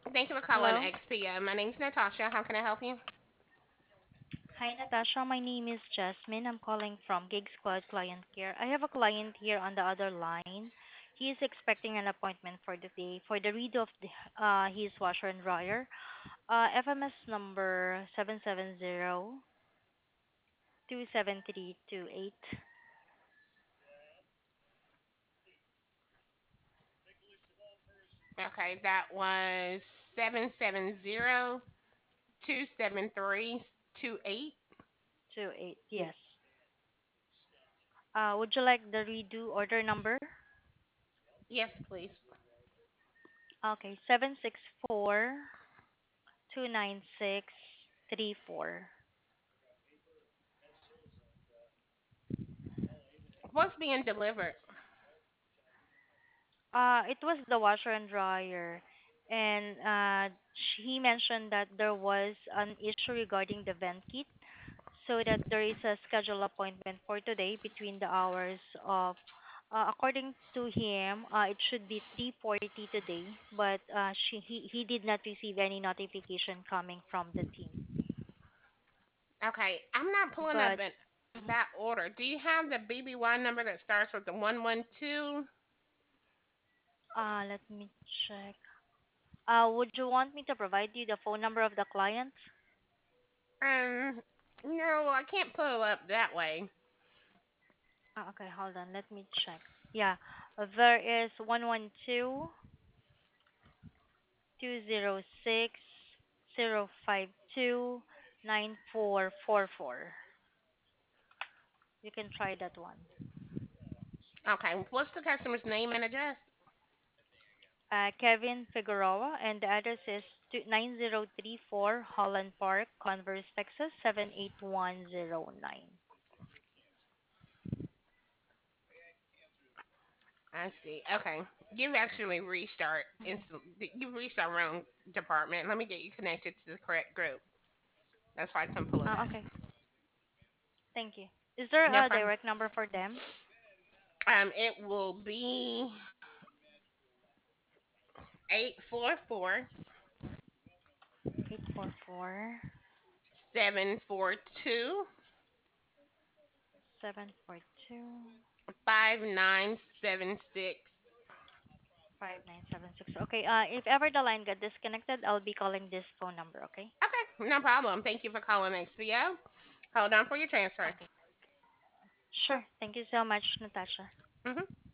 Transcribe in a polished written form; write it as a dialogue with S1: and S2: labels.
S1: Thank you for calling
S2: Hello.
S1: XPO. My name's Natasha. How can I help you?
S2: Hi, Natasha. My name is Jasmine. I'm calling from Gig Squad Client Care. I have a client here on the other line. He is expecting an appointment for the day for the read of his washer and dryer. FMS number 770-27328.
S1: Okay, that was 770-273-28.
S2: Yes. Would you like the redo order number?
S1: Yes, please.
S2: Okay, 764-296-34.
S1: What's being delivered?
S2: It was the washer and dryer, and he mentioned that there was an issue regarding the vent kit, so that there is a scheduled appointment for today between the hours of, according to him, it should be 3:40 today, but he did not receive any notification coming from the team.
S1: Okay, I'm not pulling up
S2: But mhm,
S1: that order. Do you have the BBY number that starts with the 112?
S2: let me check. Would you want me to provide you the phone number of the client?
S1: Um, no, I can't pull it up that way.
S2: Okay, hold on. Let me check. Yeah, there is 112-206-052-9444. You can try that one.
S1: Okay, what's the customer's name and address?
S2: Kevin Figueroa, and the address is 9034 Holland Park, Converse, Texas 78109.
S1: I see. Okay, you've actually you've reached our wrong department. Let me get you connected to the correct group. That's why I couldn't pull it up.
S2: Okay, thank you. Is there
S1: No
S2: a
S1: problem.
S2: direct number for them?
S1: It will be 844
S2: 844
S1: 742
S2: 742.
S1: 5976.
S2: 5976. Okay, if ever the line got disconnected, I'll be calling this phone number, okay?
S1: Okay, no problem. Thank you for calling XPO. Hold on for your transfer.
S2: Okay. Sure. Thank you so much, Natasha.
S1: Mhm.